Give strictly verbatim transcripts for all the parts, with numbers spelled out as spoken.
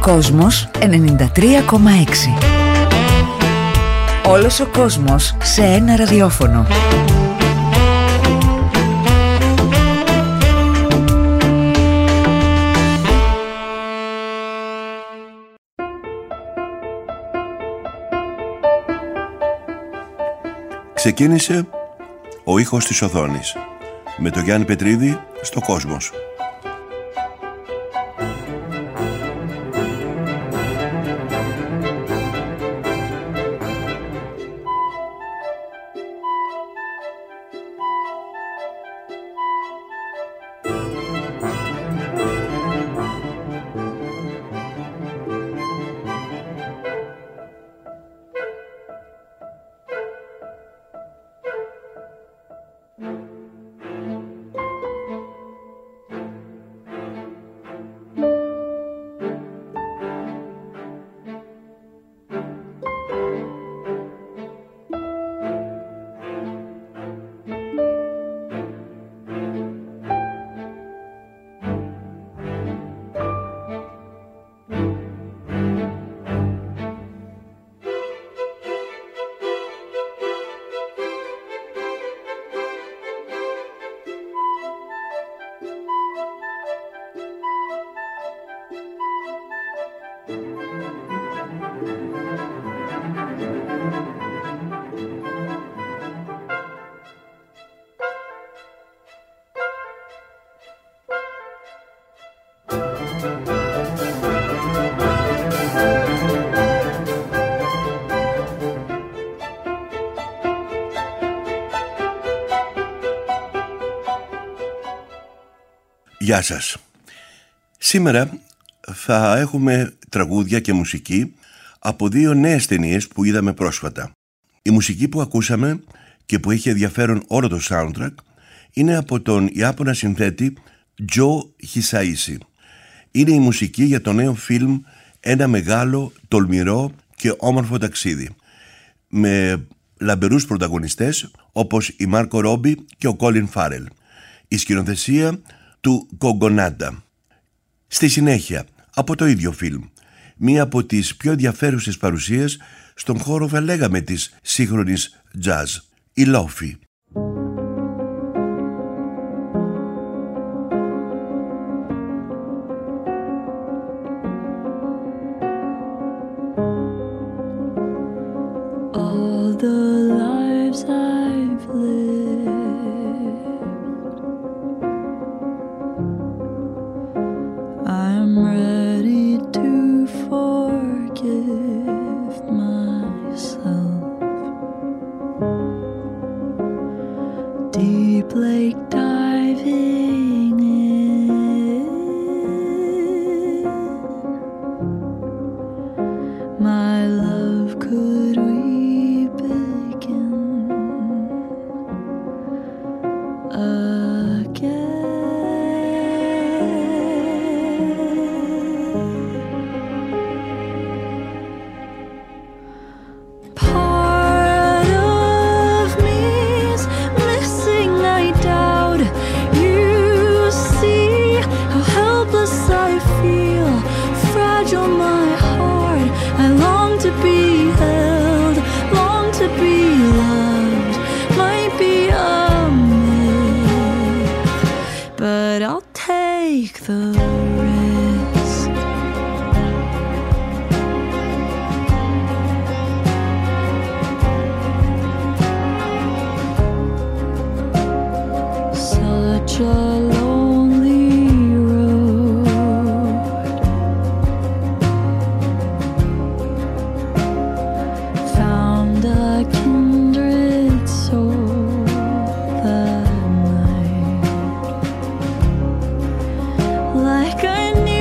Κόσμος ενενήντα τρία κόμμα έξι. Όλος ο κόσμος σε ένα ραδιόφωνο. Ξεκίνησε ο ήχος της οθόνης με τον Γιάννη Πετρίδη στο Κόσμος. Γεια σας. Σήμερα θα έχουμε τραγούδια και μουσική από δύο νέες ταινίες που είδαμε πρόσφατα. Η μουσική που ακούσαμε και που έχει ενδιαφέρον όλο το soundtrack είναι από τον Ιάπωνα συνθέτη Τζο Χισαΐση. Είναι η μουσική για το νέο φιλμ «Ένα μεγάλο, τολμηρό και όμορφο ταξίδι» με λαμπερούς πρωταγωνιστές όπως η Μάρκο Ρόμπι και ο Κόλιν Φάρελ. Η σκηνοθεσία του Κογκονάντα. Στη συνέχεια, από το ίδιο φιλμ, μία από τις πιο ενδιαφέρουσες παρουσίες στον χώρο, θα λέγαμε, της σύγχρονης jazz, η Λόφι. All the lives I've lived, I'm ready to forgive myself. Deep lake diving in, my love, could we begin again? The risk. Such a lonely road, found a kindred soul that night. Like I knew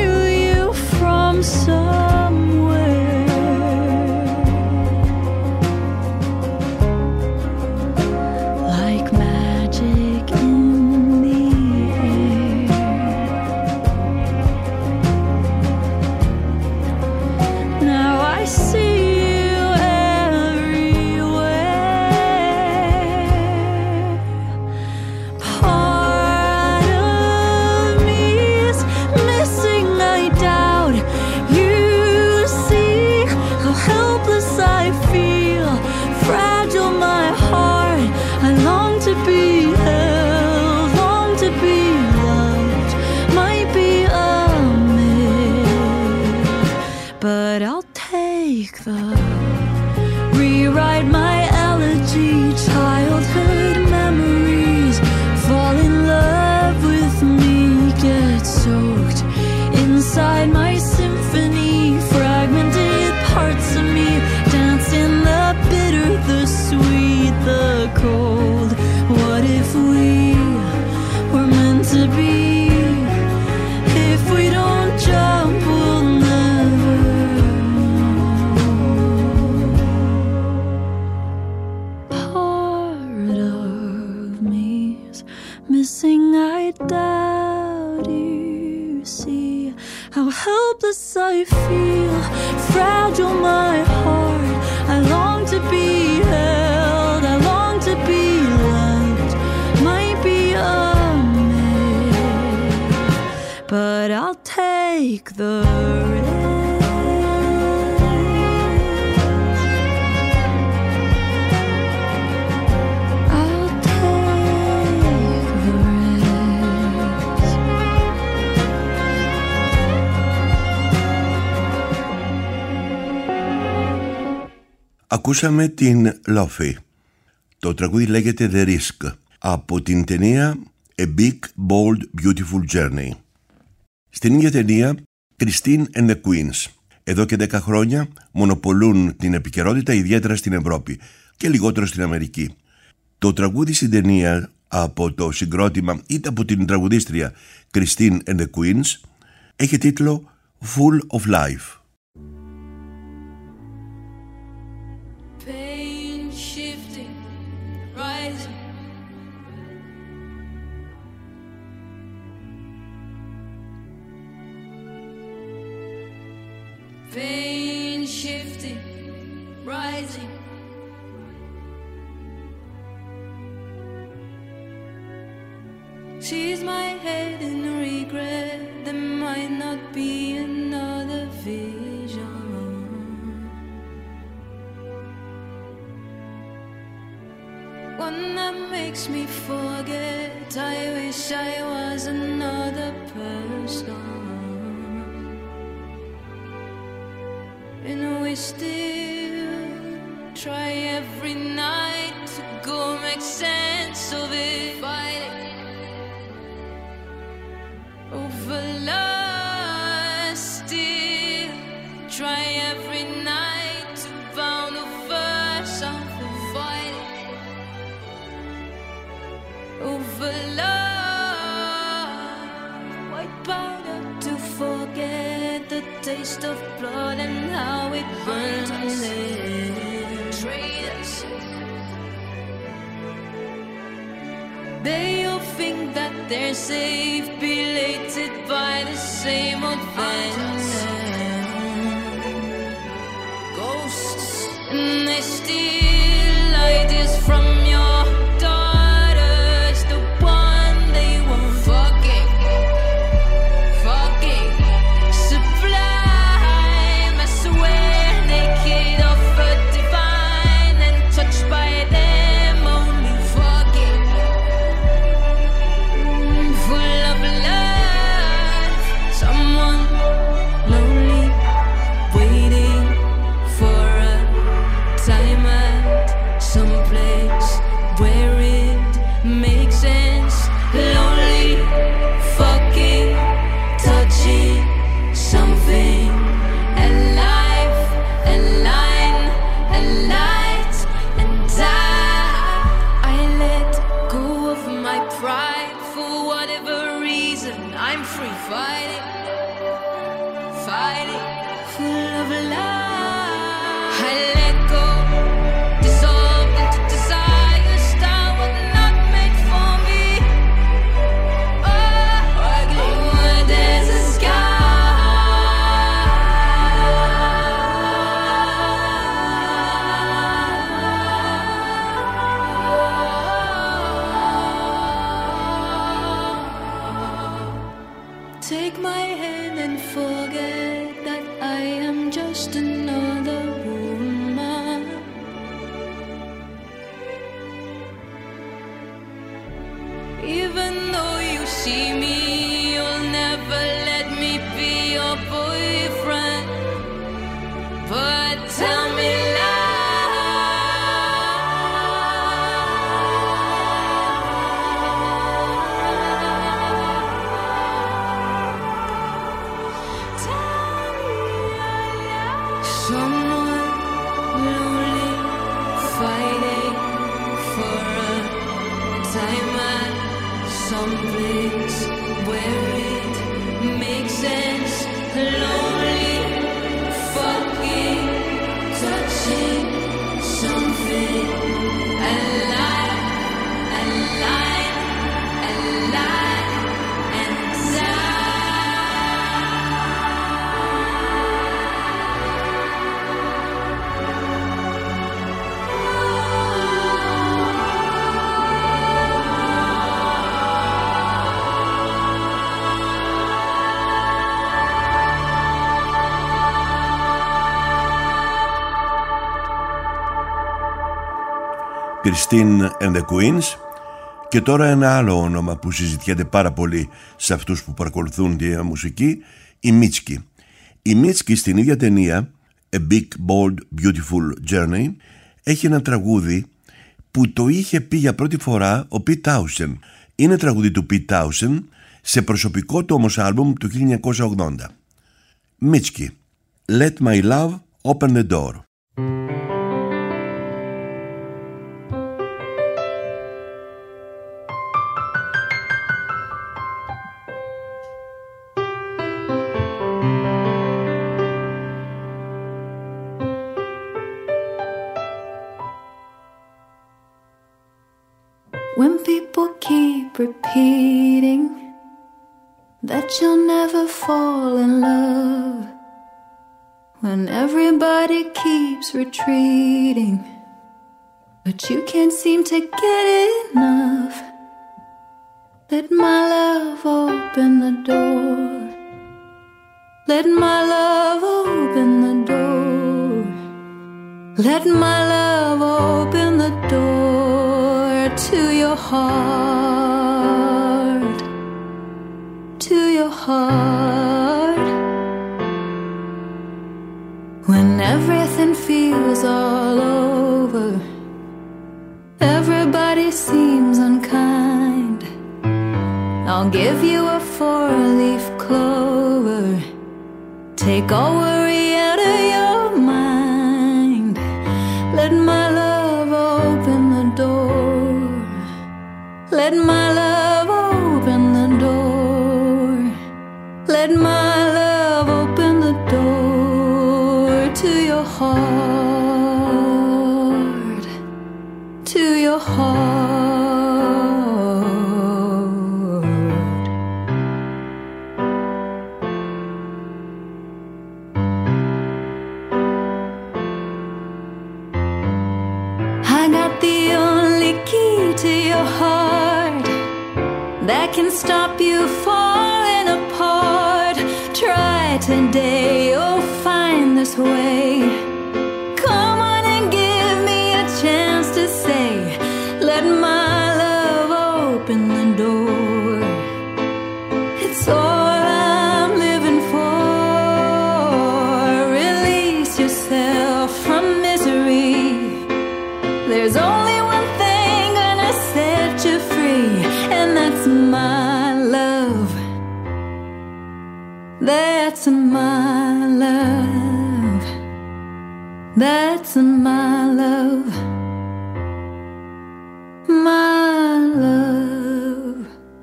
how helpless I feel, fragile my heart. I long to be held, I long to be loved. Might be a myth, but I'll take the risk. Ακούσαμε την Lofi. Το τραγούδι λέγεται The Risk από την ταινία A Big, Bold, Beautiful Journey. Στην ίδια ταινία Christine and the Queens. Εδώ και δέκα χρόνια μονοπολούν την επικαιρότητα, ιδιαίτερα στην Ευρώπη και λιγότερο στην Αμερική. Το τραγούδι στην ταινία από το συγκρότημα είτε από την τραγουδίστρια Christine and the Queens έχει τίτλο Full of Life. Pain shifting, rising. She's my head in regret. There might not be another vision. One that makes me forget. I wish I was another person. And we still try every night to go make sense of it. Fighting over love, still try every night to bound over something. Fighting over love, white powder to forget the taste of blood and how it burns us, traitors. They all think that they're safe, belated by the same old fence. Ghosts, and they steal ideas from your daughters, the one they want. Fucking, fucking. Take my hand and forget that I am just another woman. Even though you see me, you'll never let me be your boyfriend. But tell me someplace where it makes sense. Lonely, fucking, touching something alive, alive, alive, and die. Christine and the Queens. Και τώρα ένα άλλο όνομα που συζητιέται πάρα πολύ σε αυτούς που παρακολουθούν τη μουσική, η Mitski. Η Mitski στην ίδια ταινία A Big Bold Beautiful Journey έχει ένα τραγούδι που το είχε πει για πρώτη φορά ο Pete Townshend. Είναι τραγούδι του Pete Townshend σε προσωπικό του όμως άλμπουμ του χίλια εννιακόσια ογδόντα. Mitski, Let My Love Open the Door. When people keep repeating that you'll never fall in love, when everybody keeps retreating, but you can't seem to get enough, let my love open the door. Let my love open the door. Let my love open the door to your heart, to your heart. When everything feels all over, everybody seems unkind, I'll give you a four-leaf clover, take all worry out of your mind. Let my love open the door. Let my love open the door. Let my love open the door to your heart, to your heart. I got the only key to your heart that can stop you falling apart. Try today, you'll find this way. Come on and give me a chance to say, let my love open the door. It's all I'm living for. Release yourself from misery. There's only one thing gonna set you free, and that's my love. That's my love. That's my love. My love.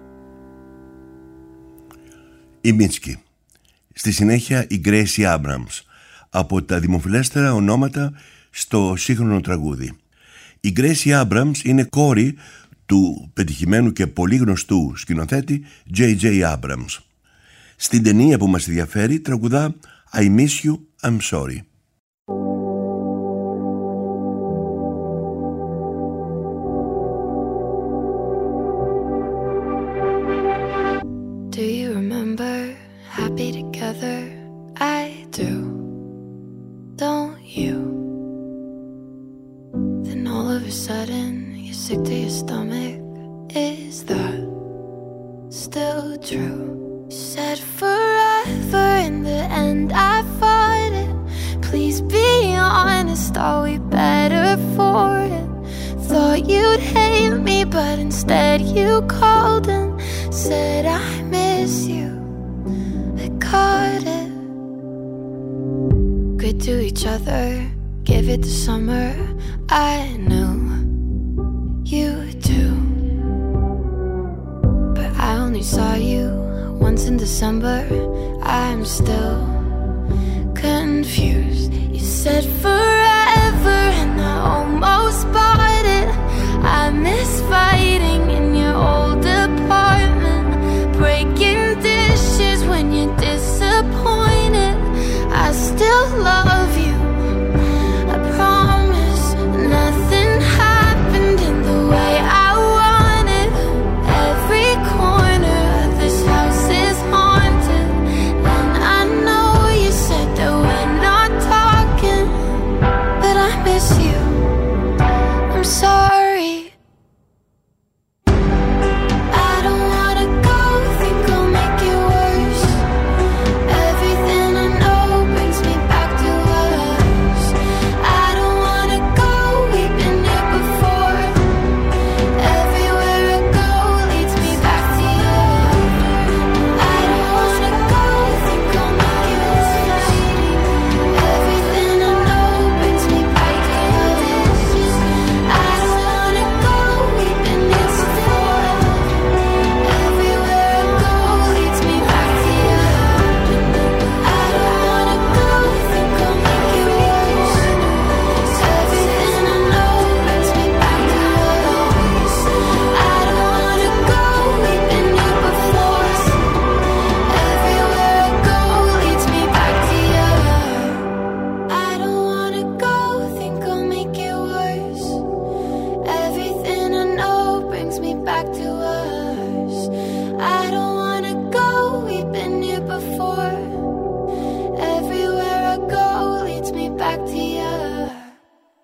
Η Mitski. Στη συνέχεια η Gracie Abrams, από τα δημοφιλέστερα ονόματα στο σύγχρονο τραγούδι. Η Gracie Abrams είναι κόρη του πετυχημένου και πολύ γνωστού σκηνοθέτη τζέι τζέι Abrams. Στην ταινία που μας ενδιαφέρει τραγουδά I Miss You, I'm Sorry. Do you remember happy together? I do. Don't you? Then all of a sudden you're sick to your stomach. Is that still true? You said forever, in the end I fought it. Please be honest, are we better for it? Thought you'd hate me, but instead you called and said I miss you. I caught it. Good to each other, give it to summer. I knew you too, but I only saw you once in December. I'm still confused. You said forever and I almost bought it. I miss fighting in your old apartment, breaking dishes when you're disappointed. I still love you, I promise. Nothing happened in the way I wanted. Every corner of this house is haunted, and I know you said that we're not talking.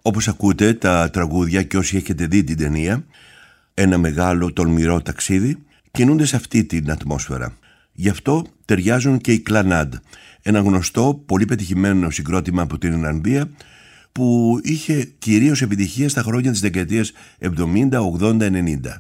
Όπως ακούτε, τα τραγούδια, και όσοι έχετε δει την ταινία, ένα μεγάλο τολμηρό ταξίδι, κινούνται σε αυτή την ατμόσφαιρα. Γι' αυτό ταιριάζουν και οι Clannad, ένα γνωστό, πολύ πετυχημένο συγκρότημα από την Ιρλανδία που είχε κυρίως επιτυχία στα χρόνια της δεκαετίας εβδομήντα, ογδόντα, ενενήντα.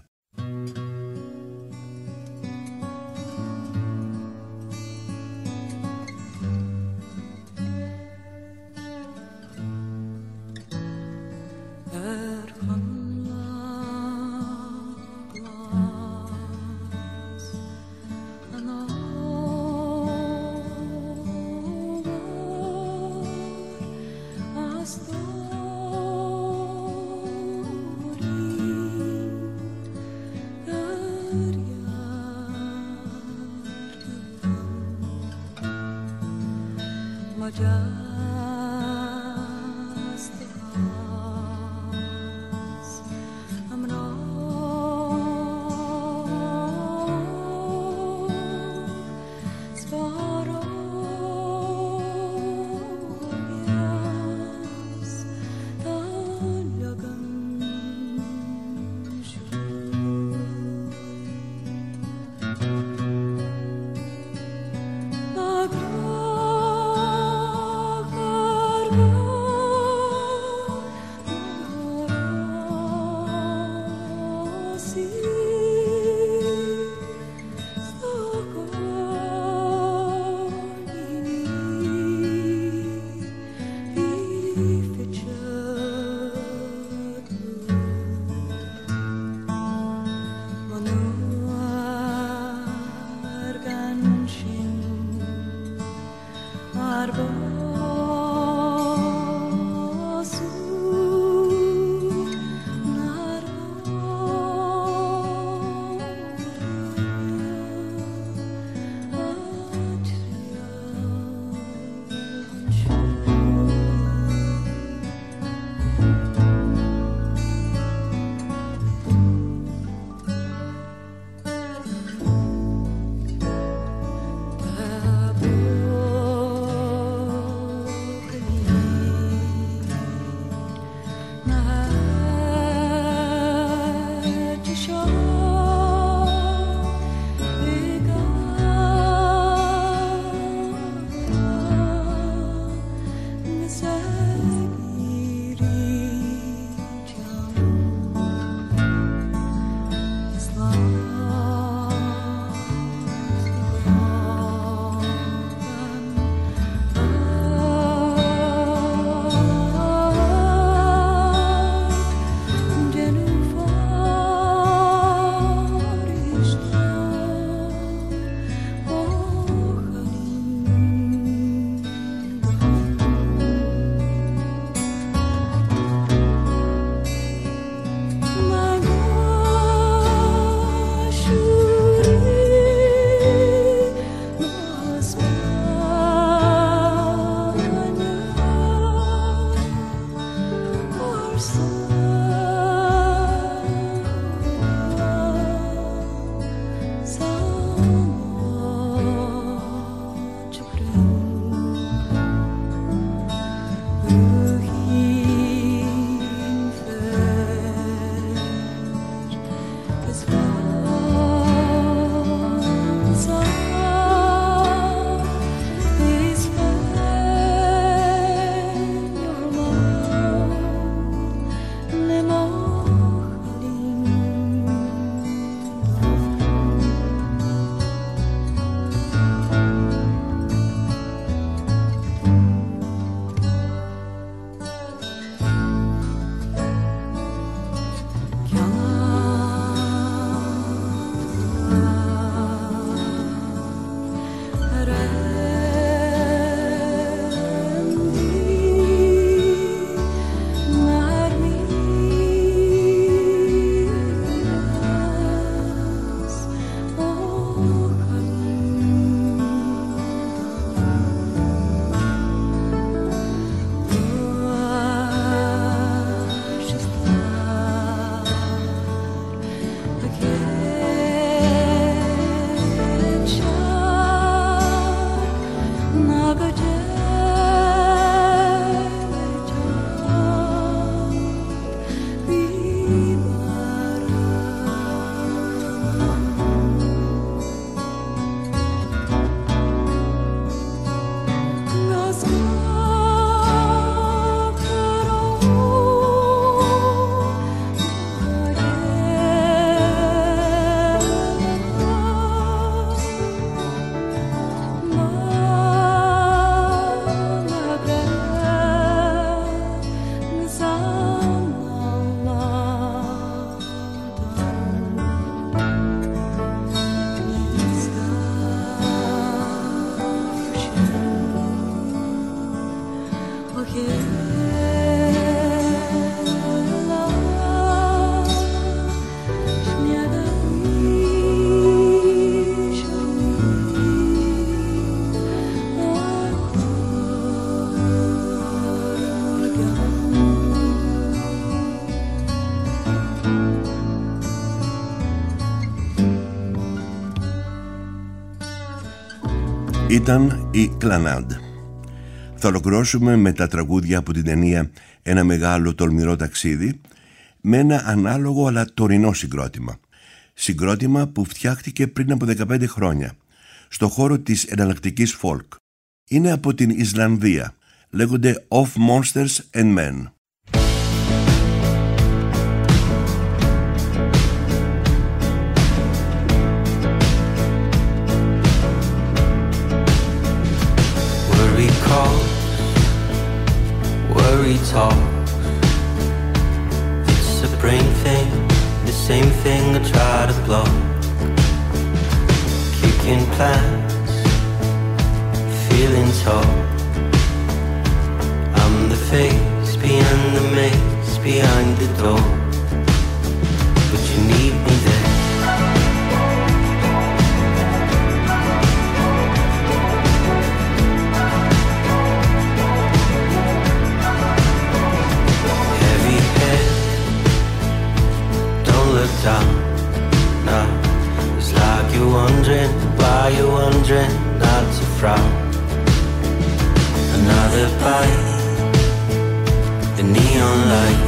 Ήταν η Κλανάντ. Θα ολοκληρώσουμε με τα τραγούδια από την ταινία «Ένα μεγάλο τολμηρό ταξίδι» με ένα ανάλογο αλλά τωρινό συγκρότημα. Συγκρότημα που φτιάχτηκε πριν από δεκαπέντε χρόνια στο χώρο της εναλλακτικής folk. Είναι από την Ισλανδία. Λέγονται Of Monsters and Men. Worry calls, worry talks. It's a brain thing, the same thing I try to block. Kicking plans, feeling tall. I'm the face behind the maze, behind the door. But you need me there. Heavy head, don't look down. Nah, it's like you're wondering why you're wondering not to frown. Another bite, the neon light.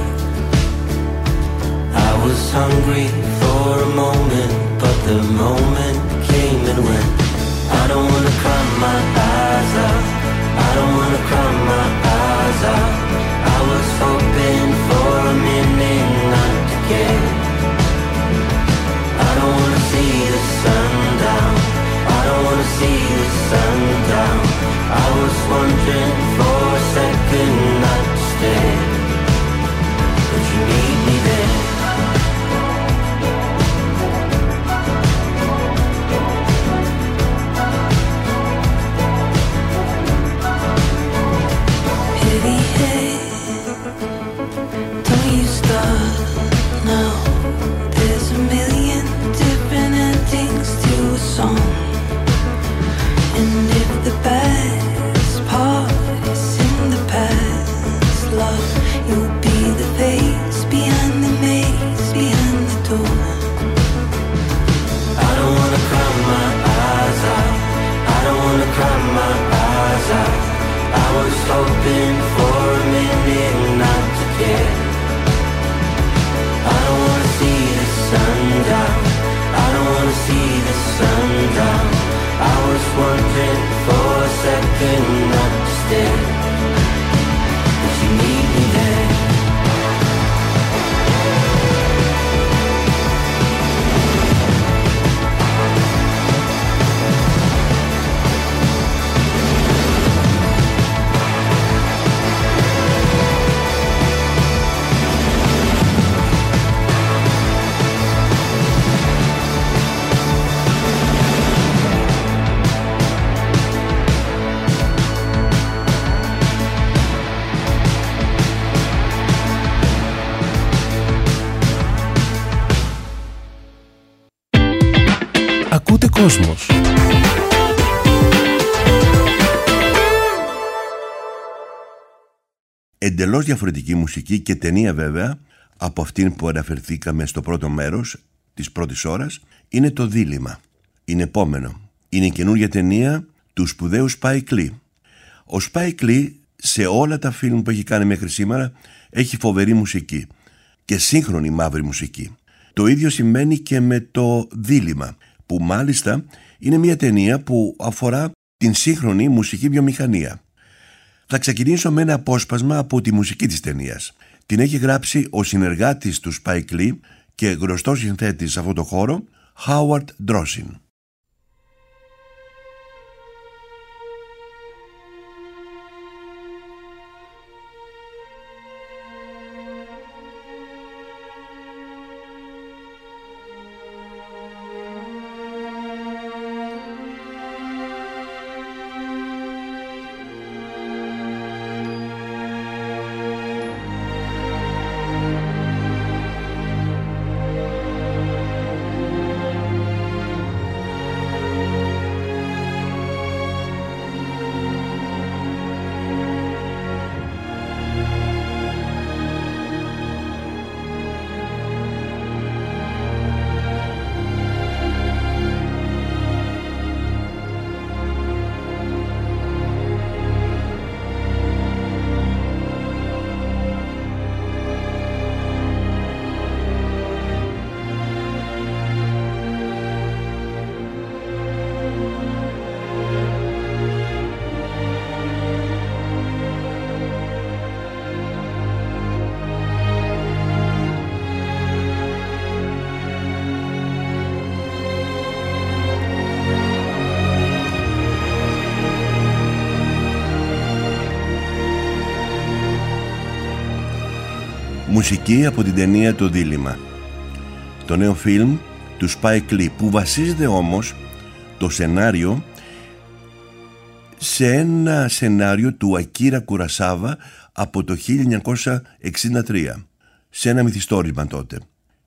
I was hungry for a moment, but the moment came and went. I don't wanna cry my eyes out. I don't wanna cry my eyes out. I was hoping for a minute not to care. I don't wanna see the sun down. I don't wanna see the sun down. I was wondering for a second not to stay, but you need me there. Heavy head, don't you start now. There's a million different endings to a song. And if the best part is in the past, love, you'll be the face behind the maze, behind the door. I don't wanna cry my eyes out. I don't wanna cry my eyes out. I was hoping for a minute not to care. I don't wanna see the sun down. I don't wanna see the sun down. I was wondering for a second not to stay, but you need me there. Ακούτε Κόσμος. Εντελώς διαφορετική μουσική και ταινία βέβαια από αυτήν που αναφερθήκαμε στο πρώτο μέρος της πρώτης ώρας είναι το Δίλημμα. Είναι επόμενο. Είναι η καινούργια ταινία του σπουδαίου Spike Lee. Ο Spike Lee σε όλα τα φιλμ που έχει κάνει μέχρι σήμερα έχει φοβερή μουσική και σύγχρονη μαύρη μουσική. Το ίδιο σημαίνει και με το Δίλημμα, που μάλιστα είναι μια ταινία που αφορά την σύγχρονη μουσική βιομηχανία. Θα ξεκινήσω με ένα απόσπασμα από τη μουσική της ταινίας. Την έχει γράψει ο συνεργάτης του Spike Lee και γνωστός συνθέτης σε αυτό το χώρο, Howard Drosin. Μουσική από την ταινία «Το Δίλημμα», το νέο φιλμ του Spike Lee, που βασίζεται όμως το σενάριο σε ένα σενάριο του Ακίρα Κουρασάβα από το χίλια εννιακόσια εξήντα τρία, σε ένα μυθιστόρημα τότε.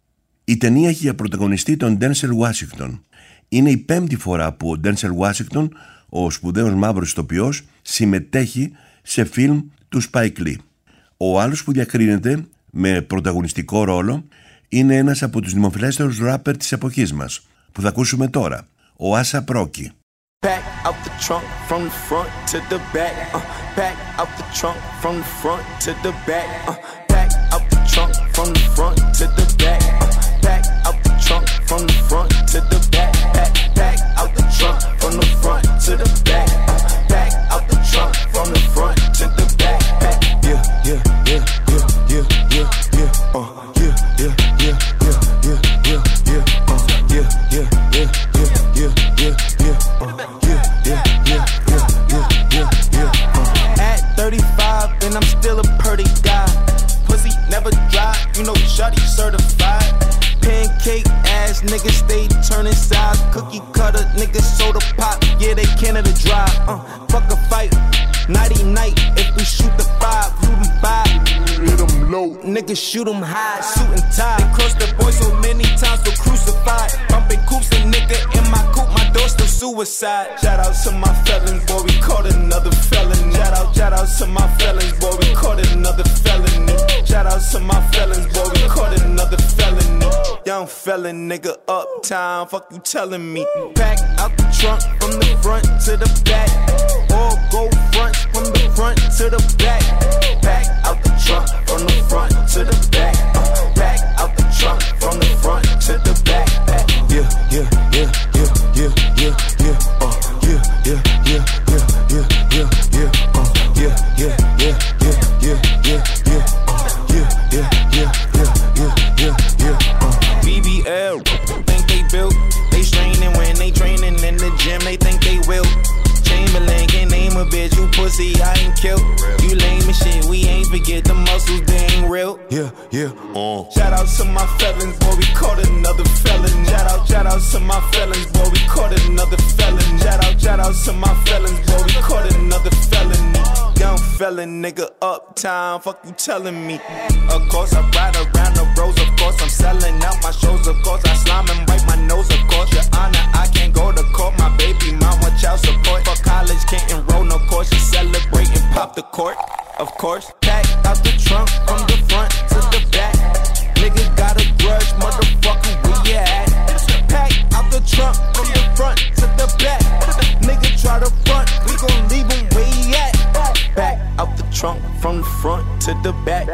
Η ταινία έχει για πρωταγωνιστή τον Ντένσελ Ουάσιγκτον. Είναι η πέμπτη φορά που ο Ντένσελ Ουάσιγκτον, ο σπουδαίος μαύρος ηθοποιός, συμμετέχει σε φιλμ του Spike Lee. Ο άλλος που διακρίνεται με πρωταγωνιστικό ρόλο είναι ένας από τους δημοφιλέστερους ράπερ της εποχής μας, που θα ακούσουμε τώρα, ο Άσα Πρόκη. Back out the trunk from the front to the back. Uh, back out the trunk from the front to the back. Uh, back out the trunk from the front to the back. Uh, back out the trunk from the front to the back. Back, back out the trunk from the front to the back. Uh, back out the trunk from the front to the back. Back. Yeah, yeah, yeah, yeah, yeah, yeah, yeah. Uh, yeah, yeah, yeah, yeah, yeah, yeah, yeah. Uh, yeah, yeah, yeah, yeah, yeah, yeah, yeah. Uh, yeah, yeah, yeah, yeah, yeah, yeah, yeah. Uh. At thirty-five and I'm still a pretty guy. Pussy never dry, you know shawty certified. Pancake ass niggas stay turning sides. Cookie cutter niggas soda pop, yeah they Canada dry. Uh, fuck a fight, nighty night. If we shoot the five, shoot them five. Hit them low, niggas shoot them high, suit and tie. They crossed the boy so many times, so crucified. Bumping coops and nigga in my coupe, my door still suicide. Shout out to my felons, boy we caught another felon. Shout out, shout out to my felons, boy we caught another felony. Shout out to my felons, boy we caught another felony. Young felon nigga uptown, fuck you telling me. Back out the trunk from the front to the back. All gold fronts from the front to the back. Back out the trunk from the front to the back. Uh, back out the trunk from the front to the back. Back. Yeah, yeah, yeah, yeah, yeah, yeah, yeah. Uh, yeah, yeah, yeah, yeah, yeah, yeah, yeah. Uh, yeah, yeah, yeah, yeah, yeah, yeah, yeah. Uh, yeah, yeah, yeah, yeah, yeah, yeah, yeah. Uh. B B L think they built, they straining when they training in the gym. They think they will. Chamberlain can't name a bitch, you pussy, I ain't killed. You lame as shit, we ain't forget the muscles, they ain't real. Yeah, yeah, uh. Shout out to my felons, boy, we caught another felon. Shout out, shout out to my felons, boy, we caught another felon. Shout out, shout out to my felons, boy, we caught another felon. Young felon, nigga, uptown, fuck you telling me. Of course, I ride around the roads, of course, I'm selling out my shows, of course, I slime and wipe my nose, of course, your honor, I can't go to court, my baby mama, child support. For college, can't enroll, no course, you celebrate and pop the court, of course. Pack out the trunk from the front to the back. Nigga got a grudge, motherfucker, where you at? Pack out the trunk from the front to the back. Nigga try to front, we gon' leave him where he at. Back out the trunk from the front to the back.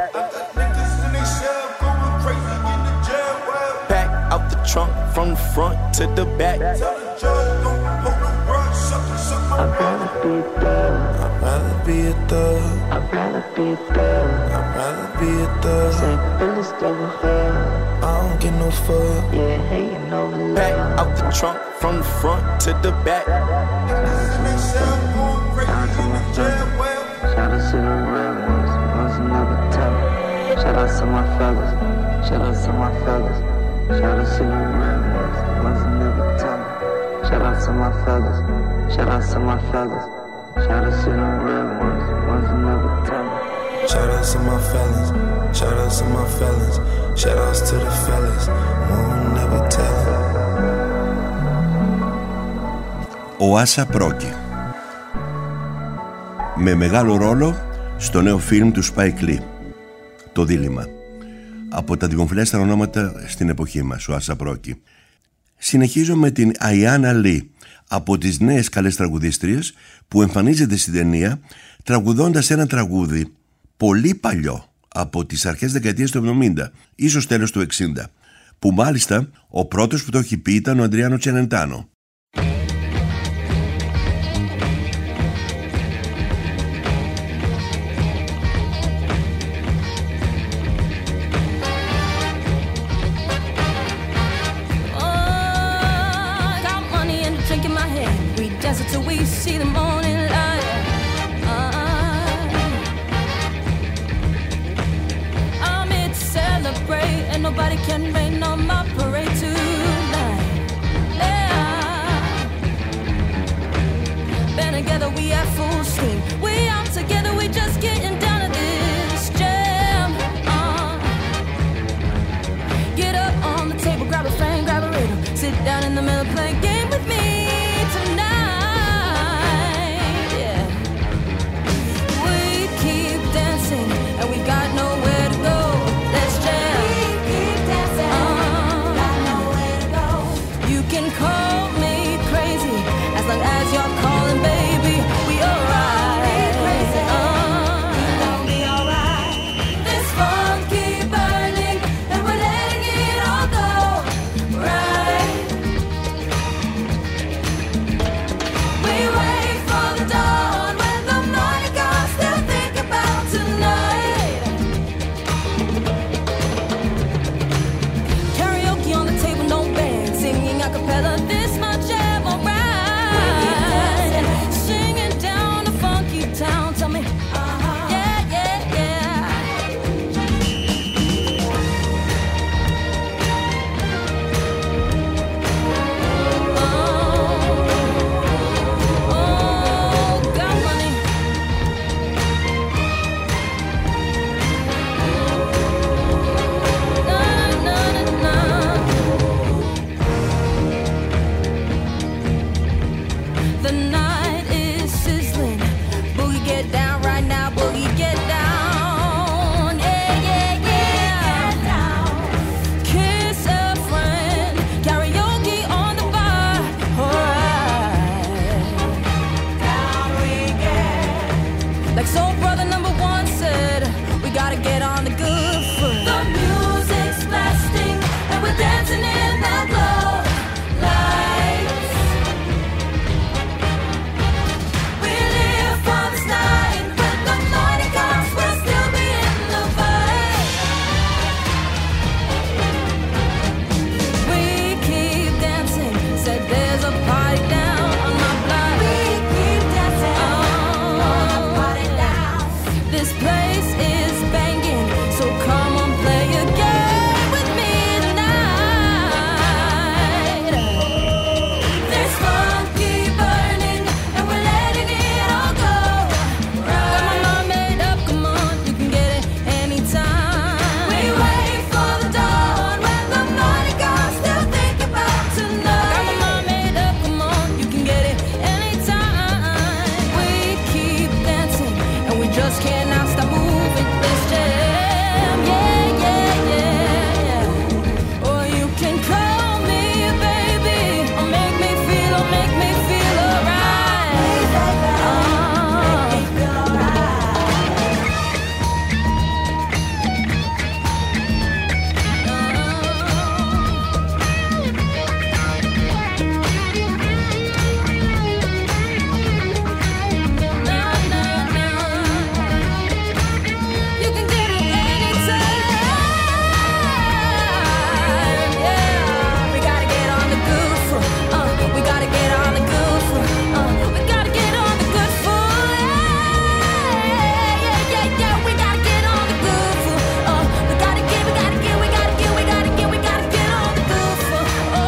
Back out the trunk from the front to the back. I'd rather be a thug. I'd rather be a thug. I'd rather be a thug. I'd rather be a thug. Say feelings over her. I don't get no fuck. Yeah, hating over love. Back out the trunk from the front to the back. Shout out to the real ones, ones who never tell. Shout out to my fellas. Shout out to my fellas. Shout out to the real ones, ones who never tell. Shout out to my fellas. Shout out to my fellas. Shout out to the real ones, ones who never tell me. Shout out to my fellas. Shout out to my fellas. Shout outs to the fellas, one who never tell me. Ο Άσα Πρόκη, με μεγάλο ρόλο στο νέο φιλμ του Spike Lee, Το Δίλημμα. Από τα δημοφιλέστερα ονόματα στην εποχή μας, ο Άσα Πρόκη. Συνεχίζω με την Αιάννα Λι, από τις νέες καλές τραγουδίστριες που εμφανίζεται στην ταινία τραγουδώντας ένα τραγούδι πολύ παλιό, από τις αρχές δεκαετίας του εβδομήντα, ίσως τέλος του εξήντα, που μάλιστα ο πρώτος που το έχει πει ήταν ο Αντριάνο Τσελεντάνο. Till we see the morning light. Uh, I'm it's and nobody can rain on my parade tonight. Yeah. Band together, we at full steam. We out together, we just getting down to this jam. Uh. Get up on the table, grab a fan, grab a rhythm. Sit down in the middle, play a game with me tonight. Yeah. We keep dancing, and we got nowhere to go. Let's jam. We keep dancing, uh. got nowhere to go. You can call me crazy, as long as you're calling, baby. We alright. We crazy, uh. we gon' be alright. This funk keep burning, and we're letting it all go. Right. We wait for the dawn when the morning comes. Still think about tonight. Karaoke on the table, no band, singing a cappella. This much jam, alright. Singing down the funky town. Tell me, uh-huh. yeah, yeah, yeah. Oh, oh, got money. Na, na, na, na. The night is sizzling. Boogie, get down right now. Boogie, get down. Yeah, yeah, yeah. Kiss a friend. Karaoke on the bar. Alright. Down we get. Like soul brother number one said, we gotta get on the good foot. The music's blasting, and we're dancing in the glow. Lights. We live for this night. When the morning comes, we'll still be in the fight. We keep dancing. Said there's a party down on my block. We keep dancing on the party down. This place is banging, so come on, play a game with me tonight. This funk keep burning, and we're letting it all go. Right. Got my mind made up, come on, you can get it anytime. We wait for the dawn when the morning comes. Still think about tonight. Got my mind made up, come on, you can get it anytime. We keep dancing, and we just cannot stop moving. Let's jam, yeah, yeah, yeah. Or you can call me baby, or make me feel, or make me feel alright. Make me feel You can get it anytime. Yeah, we gotta get on the good foot. Uh, we gotta get on the good foot. Uh, we gotta get on the good foot. Yeah, yeah, yeah, yeah. We gotta get on the good foot. Uh, we gotta get, we gotta get, we gotta get, we gotta get, we gotta get on the good foot. Oh,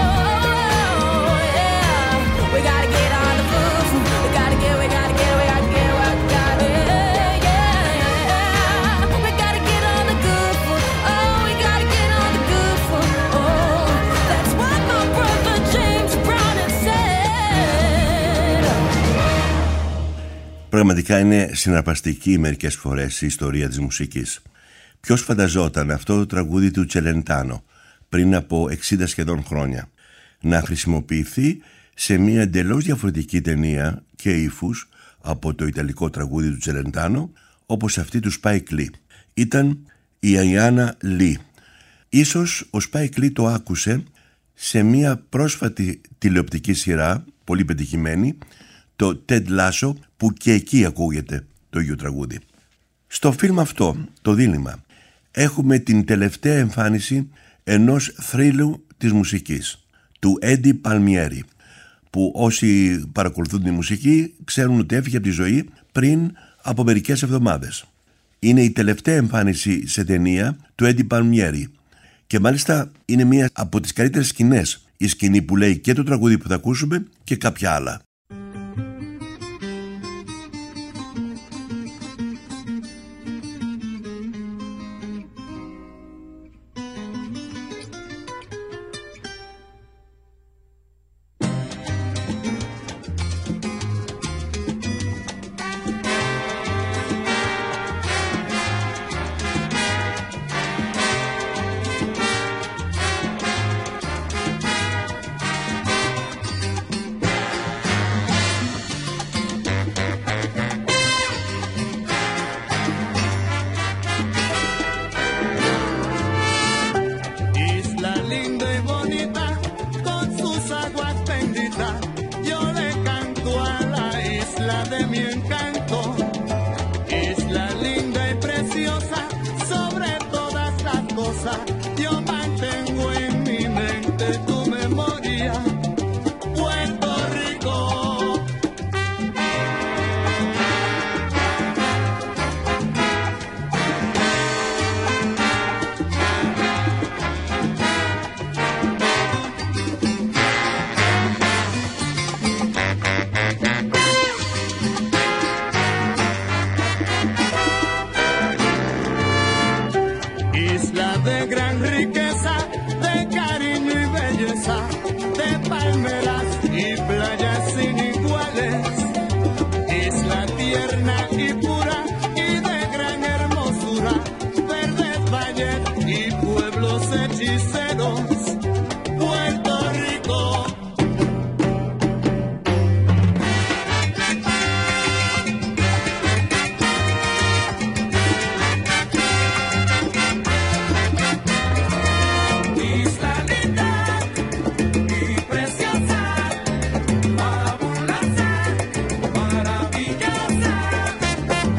yeah. We gotta get on the good foot. We gotta get, we gotta get, we gotta get, we gotta get. Yeah, yeah. We gotta get on the good foot. Oh, we gotta get on the good foot. Oh, that's what my brother James Brown had said. Πραγματικά είναι συναρπαστική μερικές φορές η ιστορία της μουσικής. Ποιος φανταζόταν αυτό το τραγούδι του Τσελεντάνο πριν από εξήντα σχεδόν χρόνια να χρησιμοποιηθεί σε μια εντελώς διαφορετική ταινία και ύφους από το ιταλικό τραγούδι του Τσελεντάνο, όπως αυτή του Spike Lee. Ήταν η Αιάννα Λι. Ίσως ο Spike Lee το άκουσε σε μια πρόσφατη τηλεοπτική σειρά, πολύ πετυχημένη, το Ted Lasso, που και εκεί ακούγεται το ίδιο τραγούδι. Στο φιλμ αυτό, το δίλημμα, έχουμε την τελευταία εμφάνιση ενός θρύλου της μουσικής, του Έντι Παλμιέρι, που όσοι παρακολουθούν τη μουσική ξέρουν ότι έφυγε από τη ζωή πριν από μερικές εβδομάδες. Είναι η τελευταία εμφάνιση σε ταινία του Έντι Παλμιέρι Και μάλιστα είναι μία από τις καλύτερες σκηνές, η σκηνή που λέει και το τραγούδι που θα ακούσουμε και κάποια άλλα. Maravillosa.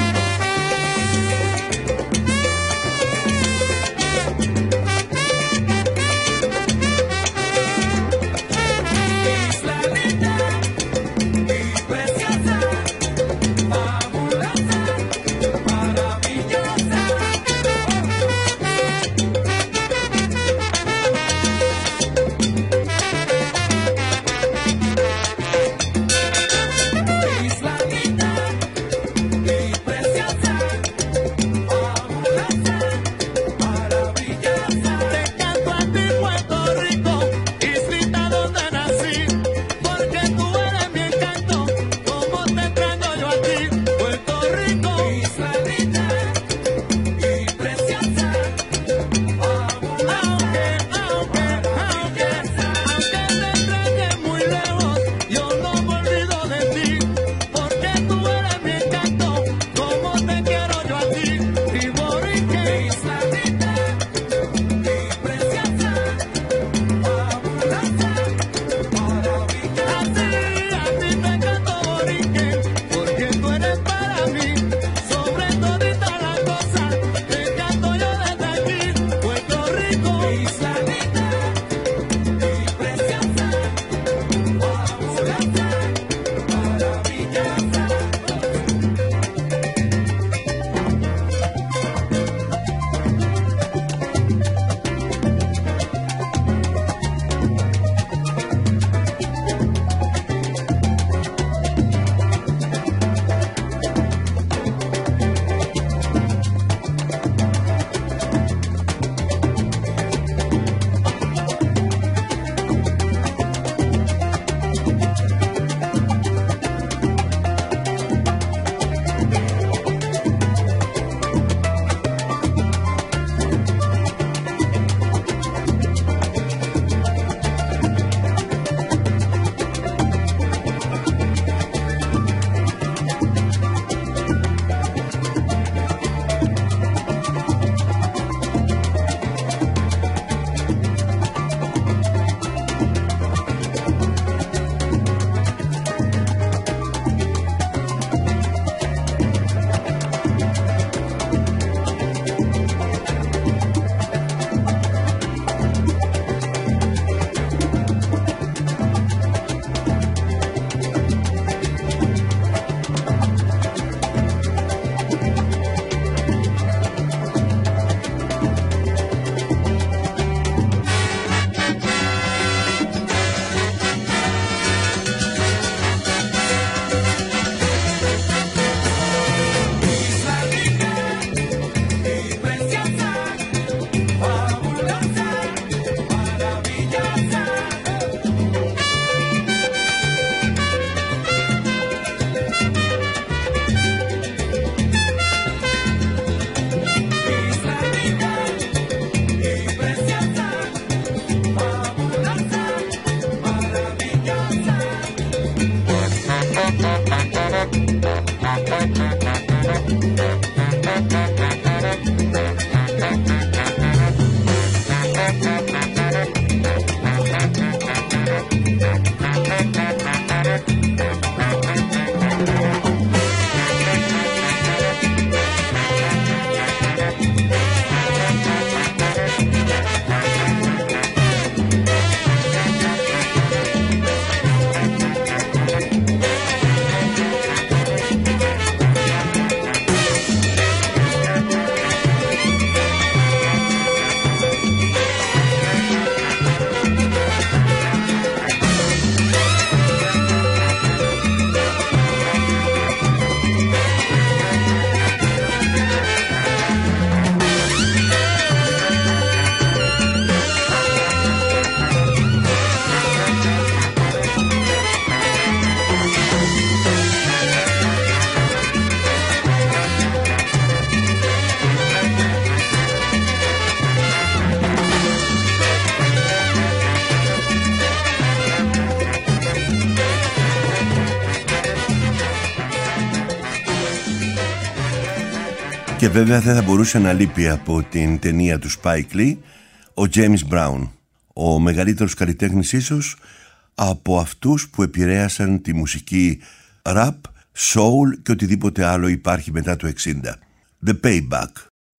Και βέβαια δεν θα μπορούσε να λείπει από την ταινία του Spike Lee ο James Brown, ο μεγαλύτερος καλλιτέχνης ίσως από αυτούς που επηρέασαν τη μουσική rap, soul και οτιδήποτε άλλο υπάρχει μετά το εξήντα. The Payback.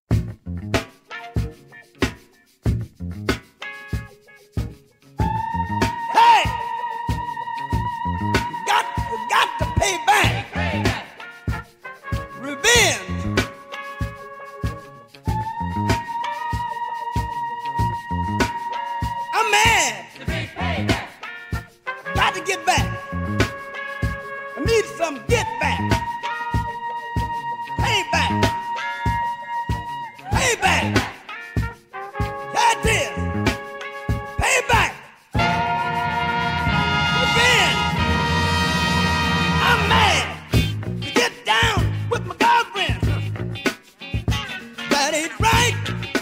Hey! Got, got to pay back. Revenge. I'm mad. Got to get back. I need some get back. Pay back. Pay back. That is. Pay back. Revenge. I'm mad to get down with my girlfriend. That ain't right.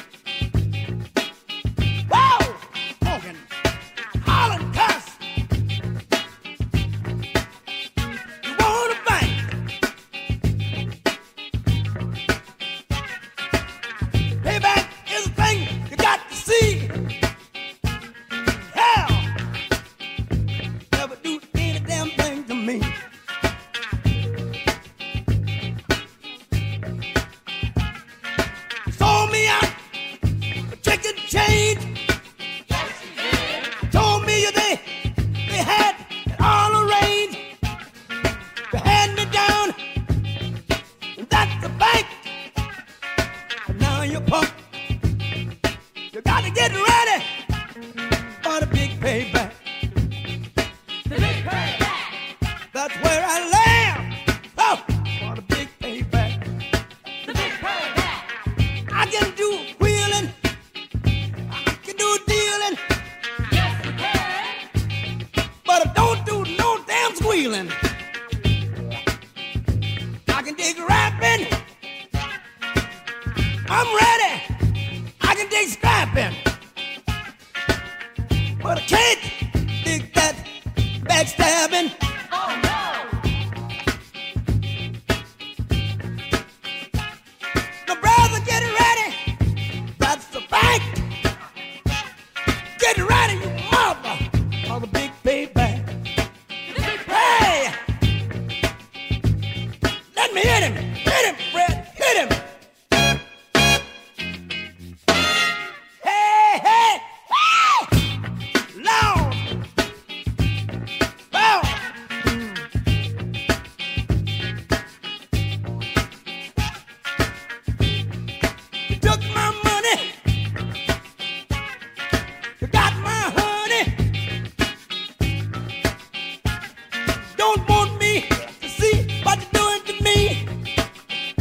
Whoa! Honking, hollering, cuss. You wanna fight? Payback is a thing you got to see. Hell, never do any damn thing to me. Sold me out for chicken change. Told me they they had it all arranged. They had me down, and that's the bank. But now you're punk. You got to get ready for the big payback. The big payback. That's where I land. Oh, for the big payback. The big payback. I can do wheeling. I can do dealing. Yes, you can. But I don't do no damn squealing. I can dig rapping. I'm ready. I can dig scrapping. But I can't dig that backstabbing. Oh no. My brother, get ready. That's the fact. Get ready, you mother, for the big payback. Hey! Let me hit him. Hit him, Fred. Hit him. Hey, hey! Hey! Loud! Loud! You took my money. You got my honey. Don't want me to see what you're doing to me.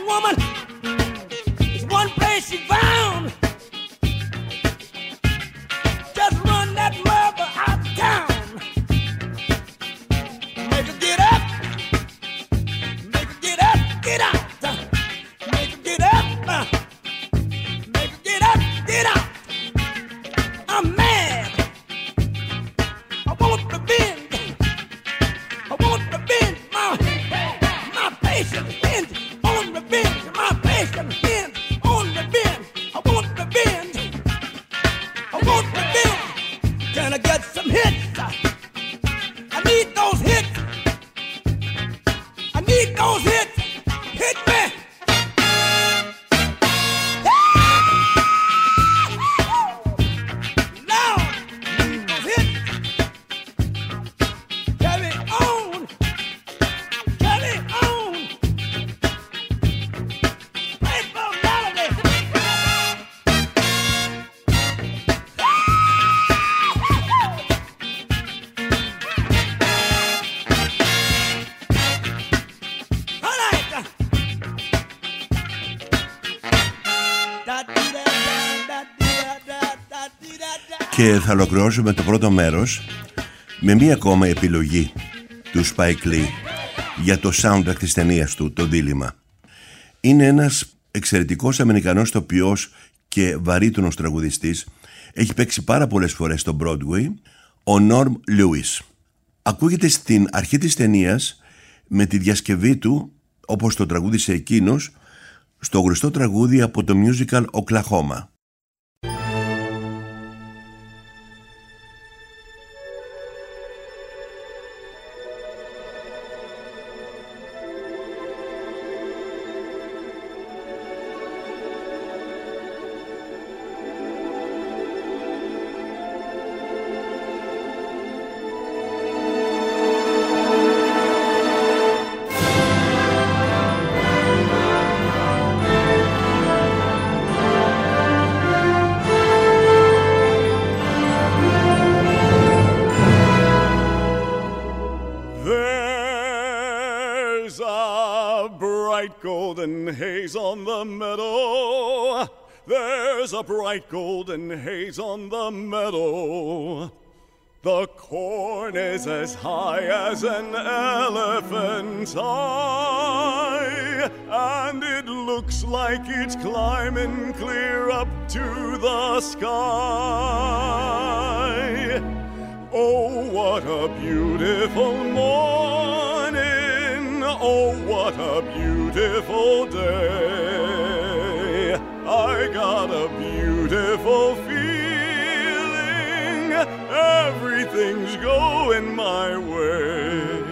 woman is one place she found. Just run that mother out of town. Make her get up. Make her get up, get out. Make her get up. Make her get up, get out. I'm mad. I want revenge. I want revenge. My, my patience ends on revenge. My patience ends on revenge. I want revenge. I want revenge. Can I get some hits? I need those hits. I need those hits. Hit me. Now, need those hits. Carry on. Carry on. Play for melody. All right. Και θα ολοκληρώσουμε το πρώτο μέρος με μία ακόμα επιλογή του Spike Lee για το soundtrack της ταινίας του, το δίλημμα. Είναι ένας εξαιρετικός Αμερικανός τοπιός και βαρύτονος τραγουδιστής. Έχει παίξει πάρα πολλές φορές στο Broadway, ο Norm Lewis. Ακούγεται στην αρχή της ταινίας με τη διασκευή του, όπως το τραγούδισε εκείνος, στο γνωστό τραγούδι από το musical Oklahoma. There's a bright golden haze on the meadow. There's a bright golden haze on the meadow. The corn is as high as an elephant's eye, and it looks like it's climbing clear up to the sky. Oh, what a beautiful morning. Oh, what a beautiful day. I got a beautiful feeling. Everything's going my way.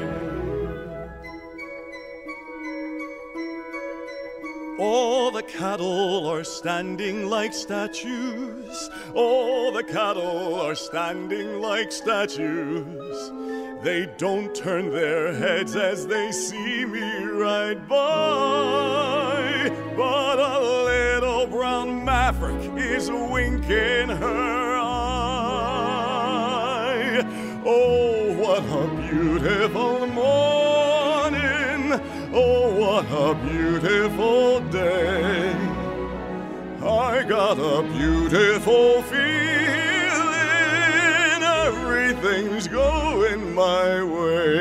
All the cattle are standing like statues. All the cattle are standing like statues. They don't turn their heads as they see me ride by. But a little brown maverick is winking her eye. Oh, what a beautiful morning. Oh, what a beautiful day. I got a beautiful feeling. Everything's going my way.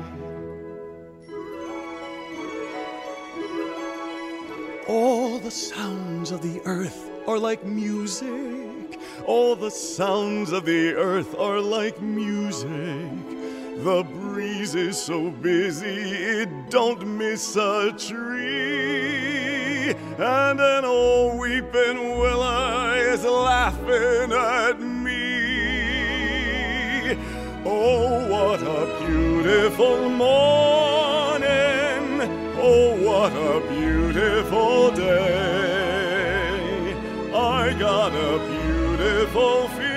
All the sounds of the earth are like music. All the sounds of the earth are like music. The breeze is so busy it don't miss a tree. And an old weeping willow is laughing at me. Oh, what a beautiful morning. Oh, what a beautiful day. I got a beautiful feeling.